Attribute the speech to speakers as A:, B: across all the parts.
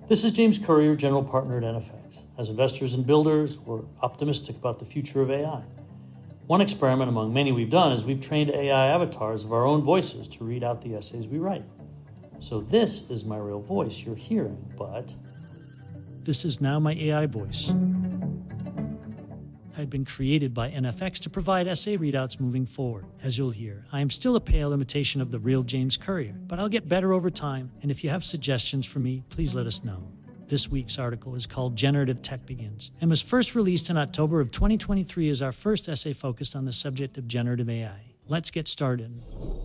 A: This is James Currier, General Partner at NFX. As investors and builders, we're optimistic about the future of AI. One experiment among many we've done is we've trained AI avatars of our own voices to read out the essays we write. So this is my real voice you're hearing, but this is now my AI voice. Had been created by NFX to provide essay readouts moving forward. As you'll hear, I am still a pale imitation of the real James Currier, but I'll get better over time, and if you have suggestions for me, please let us know. This week's article is called Generative Tech Begins, and was first released in October of 2023 as our first essay focused on the subject of generative AI. Let's get started.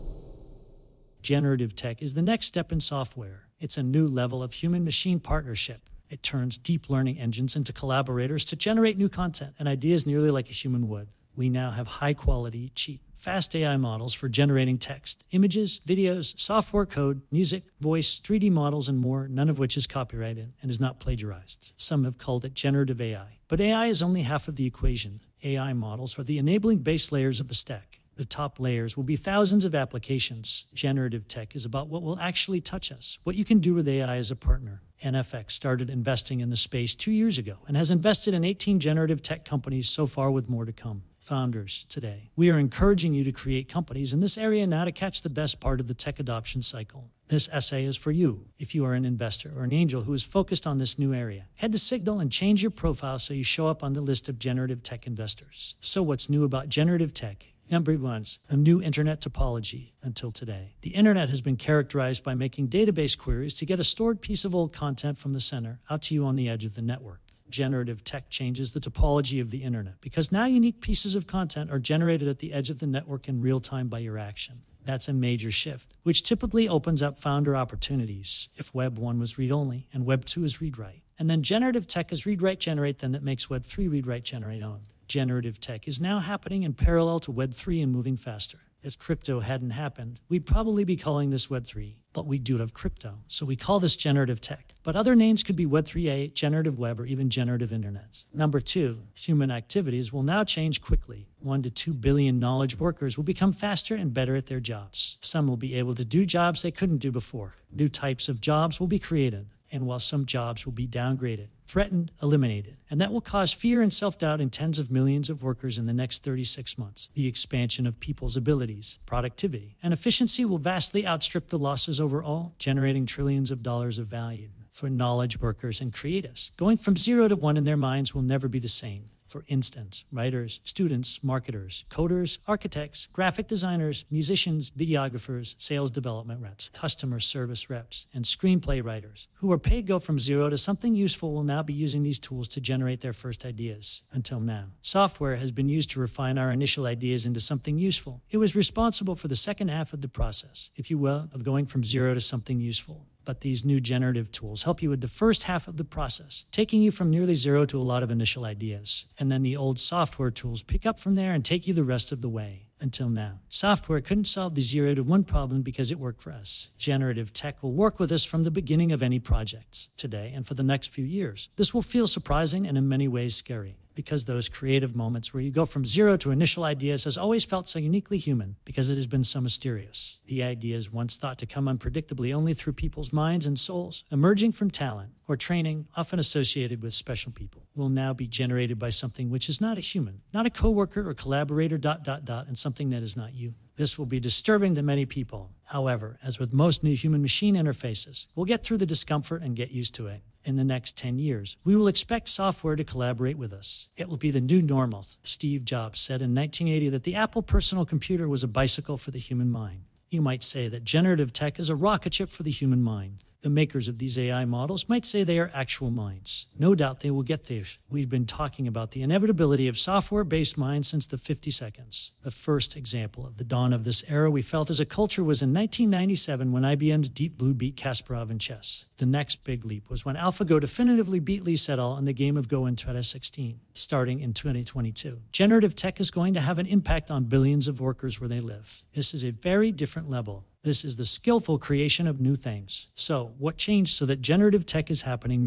A: Generative tech is the next step in software. It's a new level of human-machine partnership. It turns deep learning engines into collaborators to generate new content and ideas nearly like a human would. We now have high-quality, cheap, fast AI models for generating text, images, videos, software code, music, voice, 3D models, and more, none of which is copyrighted and is not plagiarized. Some have called it generative AI. But AI is only half of the equation. AI models are the enabling base layers of the stack. The top layers will be thousands of applications. Generative tech is about what will actually touch us, what you can do with AI as a partner. NFX started investing in the space 2 years ago and has invested in 18 generative tech companies so far, with more to come. Founders, today, we are encouraging you to create companies in this area now to catch the best part of the tech adoption cycle. This essay is for you if you are an investor or an angel who is focused on this new area. Head to Signal and change your profile so you show up on the list of generative tech investors. So what's new about generative tech? Number one, a new internet topology. Until today, the internet has been characterized by making database queries to get a stored piece of old content from the center out to you on the edge of the network. Generative tech changes the topology of the internet because now unique pieces of content are generated at the edge of the network in real time by your action. That's a major shift, which typically opens up founder opportunities if Web 1 was read-only and Web 2 is read-write. And then generative tech is read-write-generate, then that makes Web 3 read-write-generate owned. Generative tech is now happening in parallel to Web 3 and moving faster. If crypto hadn't happened, we'd probably be calling this Web 3, but we do have crypto, so we call this generative tech. But other names could be Web 3A, generative web, or even generative internet. Number two, human activities will now change quickly. 1 to 2 billion knowledge workers will become faster and better at their jobs. Some will be able to do jobs they couldn't do before. New types of jobs will be created, and while some jobs will be downgraded, threatened, eliminated, and that will cause fear and self-doubt in tens of millions of workers in the next 36 months. The expansion of people's abilities, productivity, and efficiency will vastly outstrip the losses overall, generating trillions of dollars of value. For knowledge workers and creatives, going from 0 to 1 in their minds will never be the same. For instance, writers, students, marketers, coders, architects, graphic designers, musicians, videographers, sales development reps, customer service reps, and screenplay writers who are paid go from 0 to something useful will now be using these tools to generate their first ideas. Until now, software has been used to refine our initial ideas into something useful. It was responsible for the second half of the process, if you will, of going from 0 to something useful. But these new generative tools help you with the first half of the process, taking you from nearly 0 to a lot of initial ideas. And then the old software tools pick up from there and take you the rest of the way. Until now, software couldn't solve the 0 to 1 problem because it worked for us. Generative tech will work with us from the beginning of any projects, today and for the next few years. This will feel surprising and in many ways scary, because those creative moments where you go from 0 to initial ideas has always felt so uniquely human because it has been so mysterious. The ideas once thought to come unpredictably only through people's minds and souls, emerging from talent or training, often associated with special people, will now be generated by something which is not a human, not a coworker or collaborator, and something that is not you. This will be disturbing to many people. However, as with most new human-machine interfaces, we'll get through the discomfort and get used to it. In the next 10 years, we will expect software to collaborate with us. It will be the new normal. Steve Jobs said in 1980 that the Apple personal computer was a bicycle for the human mind. You might say that generative tech is a rocket ship for the human mind. The makers of these AI models might say they are actual minds. No doubt they will get there. We've been talking about the inevitability of software-based minds since the 50 seconds. The first example of the dawn of this era we felt as a culture was in 1997 when IBM's Deep Blue beat Kasparov in chess. The next big leap was when AlphaGo definitively beat Lee Sedol in the game of Go in 2016. Starting in 2022, generative tech is going to have an impact on billions of workers where they live. This is a very different level. This is the skillful creation of new things. So, what changed so that generative tech is happening now?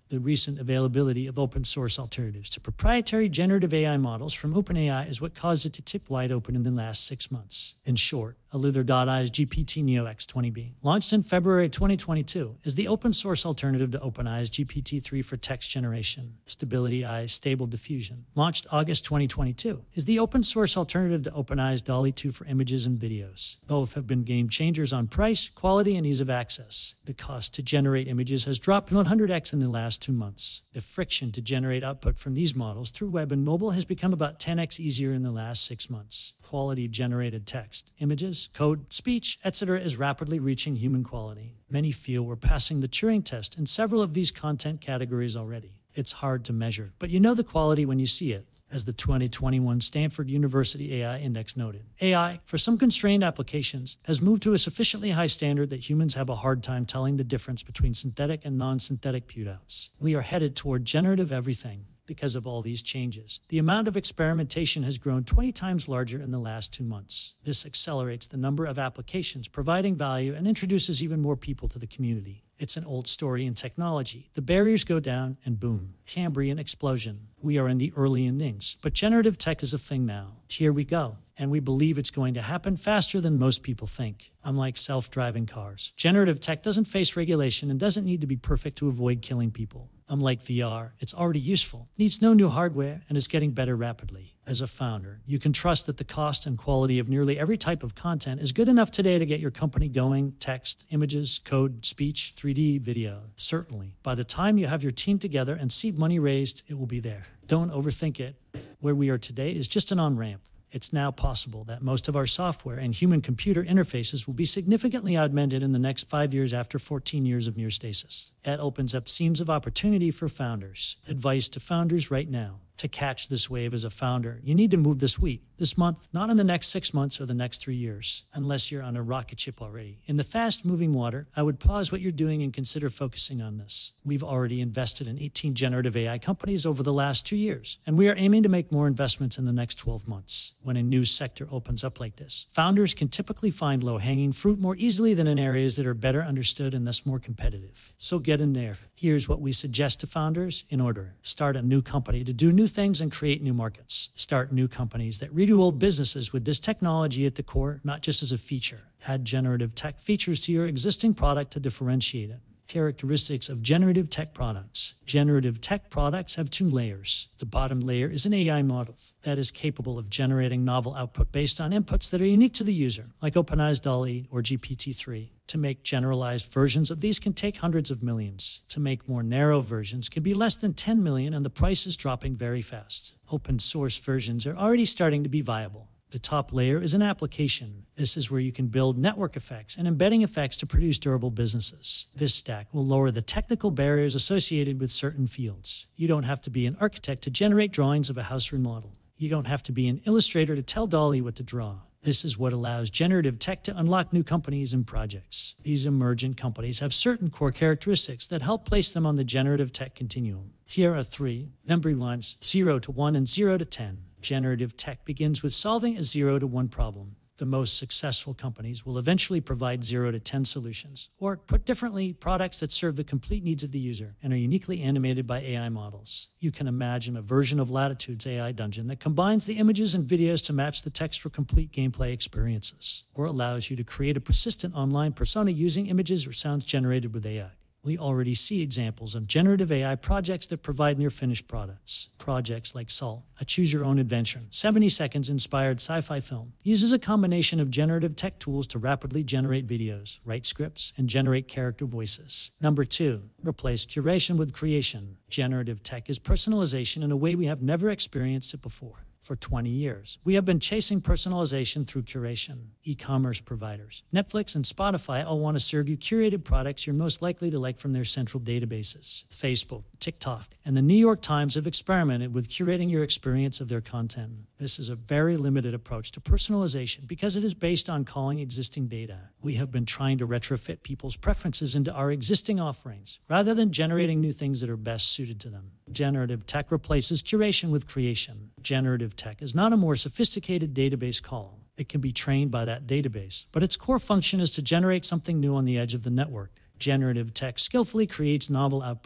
A: The recent availability of open source alternatives to proprietary generative AI models from OpenAI is what caused it to tip wide open in the last 6 months. In short, Aluther.ai's GPT-Neo X20B, launched in February 2022, is the open source alternative to OpenAI's GPT-3 for text generation. Stability AI's Stable Diffusion, launched August 2022, is the open source alternative to OpenAI's DALL-E 2 for images and videos. Both have been game changers on price, quality, and ease of access. The cost to generate images has dropped 100x in the last 2 months. The friction to generate output from these models through web and mobile has become about 10x easier in the last 6 months. Quality generated text, images, code, speech, etc. is rapidly reaching human quality. Many feel we're passing the Turing test in several of these content categories already. It's hard to measure, but you know the quality when you see it. As the 2021 Stanford University AI Index noted, AI, for some constrained applications, has moved to a sufficiently high standard that humans have a hard time telling the difference between synthetic and non-synthetic putouts. We are headed toward generative everything. Because of all these changes, the amount of experimentation has grown 20 times larger in the last 2 months. This accelerates the number of applications providing value and introduces even more people to the community. It's an old story in technology. The barriers go down and boom, Cambrian explosion. We are in the early innings, but generative tech is a thing now. Here we go. And we believe it's going to happen faster than most people think. Unlike self-driving cars, generative tech doesn't face regulation and doesn't need to be perfect to avoid killing people. Unlike VR, it's already useful, needs no new hardware, and is getting better rapidly. As a founder, you can trust that the cost and quality of nearly every type of content is good enough today to get your company going: text, images, code, speech, 3D, video. Certainly, by the time you have your team together and seed money raised, it will be there. Don't overthink it. Where we are today is just an on-ramp. It's now possible that most of our software and human-computer interfaces will be significantly augmented in the next 5 years after 14 years of near stasis. That opens up scenes of opportunity for founders. Advice to founders right now. To catch this wave as a founder, you need to move this week, this month, not in the next 6 months or the next 3 years, unless you're on a rocket ship already. In the fast-moving water, I would pause what you're doing and consider focusing on this. We've already invested in 18 generative AI companies over the last 2 years, and we are aiming to make more investments in the next 12 months. When a new sector opens up like this, founders can typically find low-hanging fruit more easily than in areas that are better understood and thus more competitive. So get in there. Here's what we suggest to founders in order. Start a new company to do new things and create new markets. Start new companies that redo old businesses with this technology at the core, not just as a feature. Add generative tech features to your existing product to differentiate it. Characteristics of generative tech products. Generative tech products have 2 layers. The bottom layer is an AI model that is capable of generating novel output based on inputs that are unique to the user, like OpenAI's DALL-E or GPT-3. To make generalized versions of these can take hundreds of millions. To make more narrow versions can be less than 10 million, and the price is dropping very fast. Open source versions are already starting to be viable. The top layer is an application. This is where you can build network effects and embedding effects to produce durable businesses. This stack will lower the technical barriers associated with certain fields. You don't have to be an architect to generate drawings of a house remodel. You don't have to be an illustrator to tell DALL-E what to draw. This is what allows generative tech to unlock new companies and projects. These emergent companies have certain core characteristics that help place them on the generative tech continuum. Here are 3 number lines: 0 to 1 and 0 to 10. Generative tech begins with solving a 0 to 1 problem. The most successful companies will eventually provide 0 to 10 solutions, or put differently, products that serve the complete needs of the user and are uniquely animated by AI models. You can imagine a version of Latitude's AI Dungeon that combines the images and videos to match the text for complete gameplay experiences, or allows you to create a persistent online persona using images or sounds generated with AI. We already see examples of generative AI projects that provide near-finished products. Projects like Salt, a choose-your-own-adventure, 70 seconds inspired sci-fi film, uses a combination of generative tech tools to rapidly generate videos, write scripts, and generate character voices. Number 2, replace curation with creation. Generative tech is personalization in a way we have never experienced it before. For 20 years, we have been chasing personalization through curation. E-commerce providers, Netflix and Spotify all want to serve you curated products you're most likely to like from their central databases. Facebook, TikTok, and the New York Times have experimented with curating your experience of their content. This is a very limited approach to personalization because it is based on calling existing data. We have been trying to retrofit people's preferences into our existing offerings, rather than generating new things that are best suited to them. Generative tech replaces curation with creation. Generative tech is not a more sophisticated database call. It can be trained by that database, but its core function is to generate something new on the edge of the network. Generative tech skillfully creates novel output.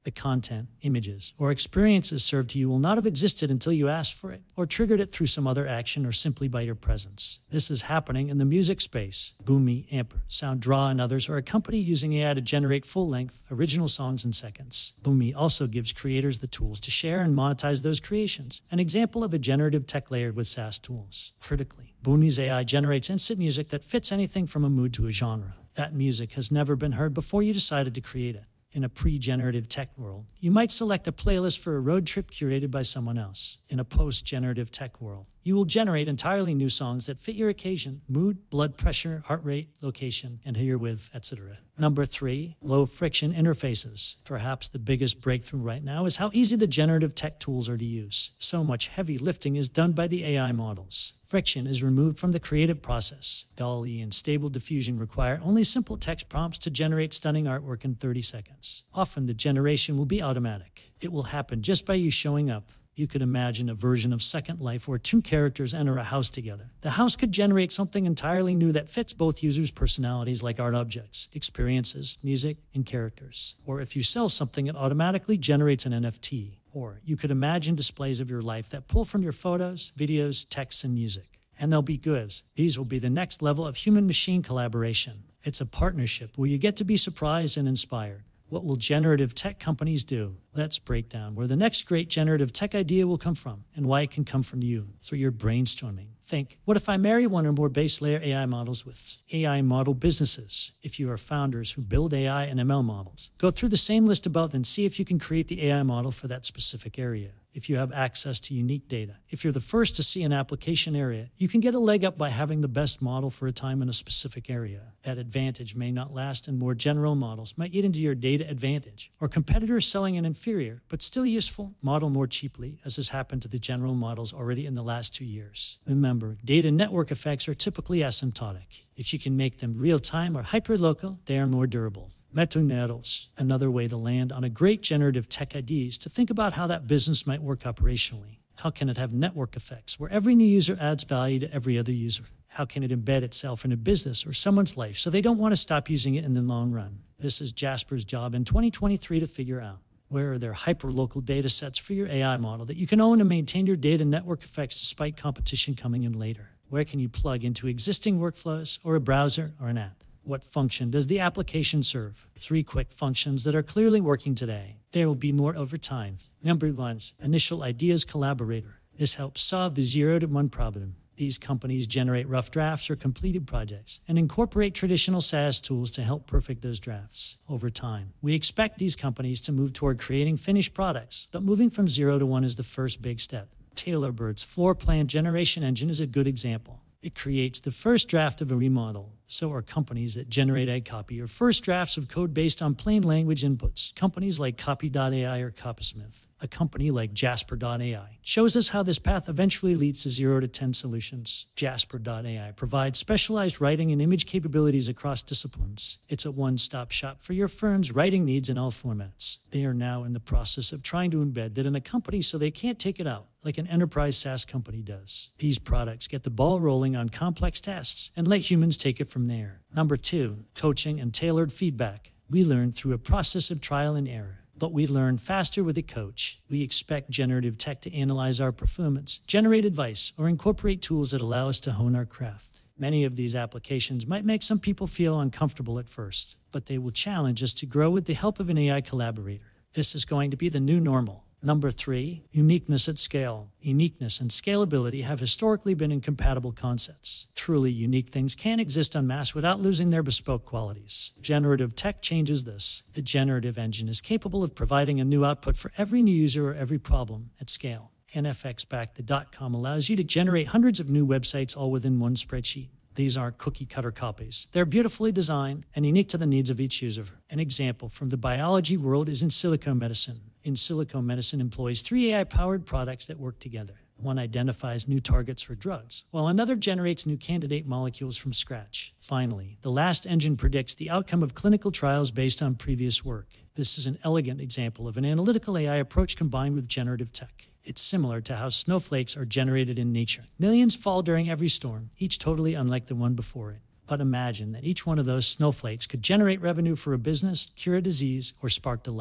A: The content, images, or experiences served to you will not have existed until you asked for it, or triggered it through some other action, or simply by your presence. This is happening in the music space. Boomi, Amper, SoundDraw, and others are a company using AI to generate full-length, original songs in seconds. Boomi also gives creators the tools to share and monetize those creations, an example of a generative tech layered with SaaS tools. Critically, Boomi's AI generates instant music that fits anything from a mood to a genre. That music has never been heard before you decided to create it. In a pre-generative tech world, you might select a playlist for a road trip curated by someone else. In a post-generative tech world, you will generate entirely new songs that fit your occasion, mood, blood pressure, heart rate, location, and who you're with, etc. Number 3, low-friction interfaces. Perhaps the biggest breakthrough right now is how easy the generative tech tools are to use. So much heavy lifting is done by the AI models. Friction is removed from the creative process. DALL-E and Stable Diffusion require only simple text prompts to generate stunning artwork in 30 seconds. Often the generation will be automatic. It will happen just by you showing up. You could imagine a version of Second Life where 2 characters enter a house together. The house could generate something entirely new that fits both users' personalities like art objects, experiences, music, and characters. Or if you sell something, it automatically generates an NFT. Or you could imagine displays of your life that pull from your photos, videos, texts, and music. And they'll be goods. These will be the next level of human-machine collaboration. It's a partnership where you get to be surprised and inspired. What will generative tech companies do? Let's break down where the next great generative tech idea will come from and why it can come from you through your brainstorming. Think, what if I marry one or more base layer AI models with AI model businesses? If you are founders who build AI and ML models, go through the same list above and see if you can create the AI model for that specific area. If you have access to unique data, if you're the first to see an application area, you can get a leg up by having the best model for a time in a specific area. That advantage may not last, and more general models might eat into your data advantage, or competitors selling an inferior, but still useful, model more cheaply, as has happened to the general models already in the last 2 years. Remember, data network effects are typically asymptotic. If you can make them real-time or hyper-local, they are more durable. Meta-neuros, another way to land on a great generative tech idea is to think about how that business might work operationally. How can it have network effects where every new user adds value to every other user? How can it embed itself in a business or someone's life so they don't want to stop using it in the long run? This is Jasper's job in 2023 to figure out. Where are there hyper-local data sets for your AI model that you can own and maintain your data network effects despite competition coming in later? Where can you plug into existing workflows or a browser or an app? What function does the application serve? 3 quick functions that are clearly working today. There will be more over time. Number 1, Initial Ideas Collaborator. This helps solve the 0 to 1 problem. These companies generate rough drafts or completed projects and incorporate traditional SaaS tools to help perfect those drafts. Over time, we expect these companies to move toward creating finished products, but moving from 0 to 1 is the first big step. Tailorbird's floor plan generation engine is a good example. It creates the first draft of a remodel. So are companies that generate a copy or first drafts of code based on plain language inputs. Companies like Copy.ai or Copysmith. A company like Jasper.ai shows us how this path eventually leads to 0 to 10 solutions. Jasper.ai provides specialized writing and image capabilities across disciplines. It's a one-stop shop for your firm's writing needs in all formats. They are now in the process of trying to embed that in a company so they can't take it out, like an enterprise SaaS company does. These products get the ball rolling on complex tasks and let humans take it from there. Number 2, coaching and tailored feedback. We learn through a process of trial and error. But we learn faster with a coach. We expect generative tech to analyze our performance, generate advice, or incorporate tools that allow us to hone our craft. Many of these applications might make some people feel uncomfortable at first, but they will challenge us to grow with the help of an AI collaborator. This is going to be the new normal. Number 3, uniqueness at scale. Uniqueness and scalability have historically been incompatible concepts. Truly unique things can't exist en masse without losing their bespoke qualities. Generative tech changes this. The generative engine is capable of providing a new output for every new user or every problem at scale. NFX-backed the .com allows you to generate hundreds of new websites all within one spreadsheet. These aren't cookie-cutter copies. They're beautifully designed and unique to the needs of each user. An example from the biology world is In Silico Medicine. In Silico Medicine employs 3 AI-powered products that work together. One identifies new targets for drugs, while another generates new candidate molecules from scratch. Finally, the last engine predicts the outcome of clinical trials based on previous work. This is an elegant example of an analytical AI approach combined with generative tech. It's similar to how snowflakes are generated in nature. Millions fall during every storm, each totally unlike the one before it. But imagine that each one of those snowflakes could generate revenue for a business, cure a disease, or spark delight.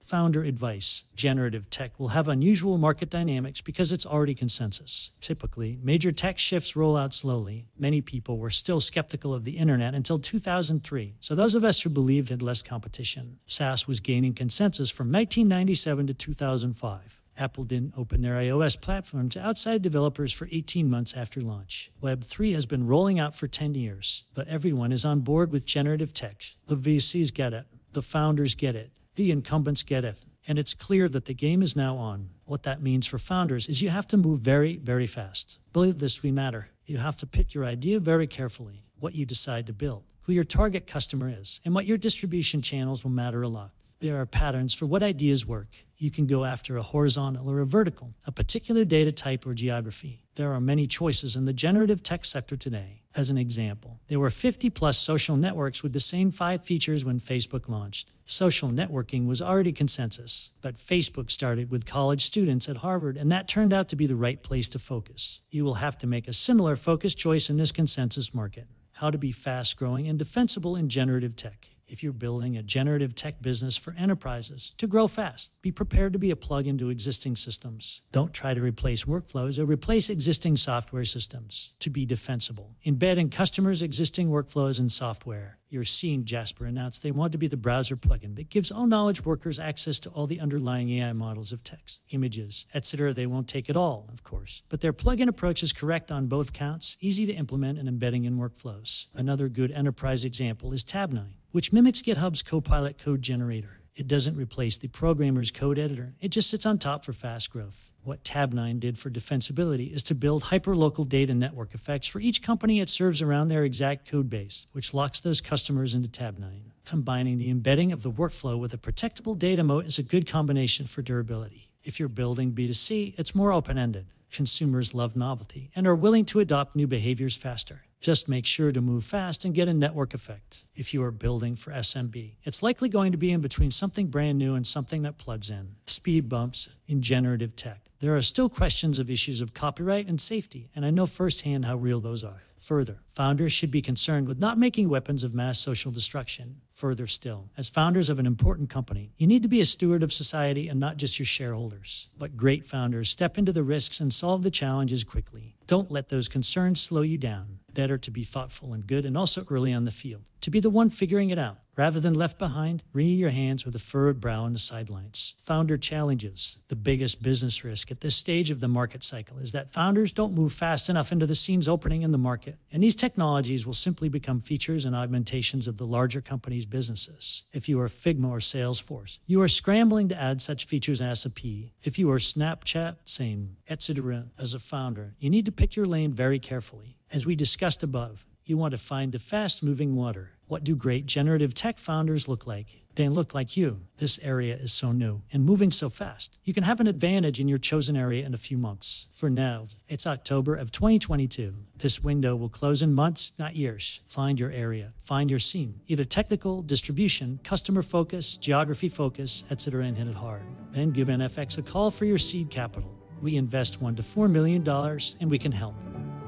A: Founder advice. Generative tech will have unusual market dynamics because it's already consensus. Typically, major tech shifts roll out slowly. Many people were still skeptical of the internet until 2003, so those of us who believed in less competition. SaaS was gaining consensus from 1997 to 2005. Apple didn't open their iOS platform to outside developers for 18 months after launch. Web3 has been rolling out for 10 years, but everyone is on board with generative tech. The VCs get it. The founders get it. The incumbents get it. And it's clear that the game is now on. What that means for founders is you have to move very, very fast. Believe this, we matter. You have to pick your idea very carefully, what you decide to build, who your target customer is, and what your distribution channels will matter a lot. There are patterns for what ideas work. You can go after a horizontal or a vertical, a particular data type or geography. There are many choices in the generative tech sector today. As an example, there were 50-plus social networks with the same 5 features when Facebook launched. Social networking was already consensus, but Facebook started with college students at Harvard, and that turned out to be the right place to focus. You will have to make a similar focus choice in this consensus market. How to be fast-growing and defensible in generative tech. If you're building a generative tech business for enterprises to grow fast, be prepared to be a plug into existing systems. Don't try to replace workflows or replace existing software systems. To be defensible, embed in customers' existing workflows and software. You're seeing Jasper announce they want to be the browser plugin that gives all knowledge workers access to all the underlying AI models of text, images, etc. They won't take it all, of course, but their plugin approach is correct on both counts, easy to implement and embedding in workflows. Another good enterprise example is Tabnine, which mimics GitHub's Copilot code generator. It doesn't replace the programmer's code editor. It just sits on top for fast growth. What Tabnine did for defensibility is to build hyperlocal data network effects for each company it serves around their exact code base, which locks those customers into Tabnine. Combining the embedding of the workflow with a protectable data moat is a good combination for durability. If you're building B2C, it's more open-ended. Consumers love novelty and are willing to adopt new behaviors faster. Just make sure to move fast and get a network effect. If you are building for SMB, it's likely going to be in between something brand new and something that plugs in. Speed bumps in generative tech. There are still questions of issues of copyright and safety, and I know firsthand how real those are. Further, founders should be concerned with not making weapons of mass social destruction. Further still, as founders of an important company, you need to be a steward of society and not just your shareholders. But great founders step into the risks and solve the challenges quickly. Don't let those concerns slow you down. Better to be thoughtful and good and also early on the field. To be the one figuring it out, rather than left behind, wringing your hands with a furrowed brow on the sidelines. Founder challenges. The biggest business risk at this stage of the market cycle is that founders don't move fast enough into the seams opening in the market. And these technologies will simply become features and augmentations of the larger company's businesses. If you are Figma or Salesforce, you are scrambling to add such features as SAP. If you are Snapchat, same, etc. As a founder, you need to pick your lane very carefully. As we discussed above, you want to find the fast-moving water. What do great generative tech founders look like? They look like you. This area is so new and moving so fast. You can have an advantage in your chosen area in a few months. For now, it's October of 2022. This window will close in months, not years. Find your area. Find your seam. Either technical, distribution, customer focus, geography focus, etc. and hit it hard. Then give NFX a call for your seed capital. We invest $1 to $4 million and we can help.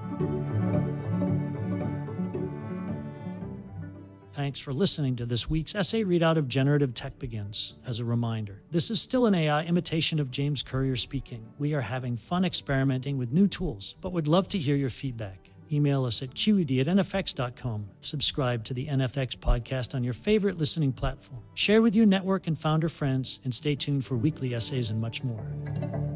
A: Thanks for listening to this week's essay readout of Generative Tech Begins. As a reminder, this is still an AI imitation of James Currier speaking. We are having fun experimenting with new tools, but would love to hear your feedback. Email us at qed@nfx.com. Subscribe to the NFX podcast on your favorite listening platform. Share with your network and founder friends, and stay tuned for weekly essays and much more.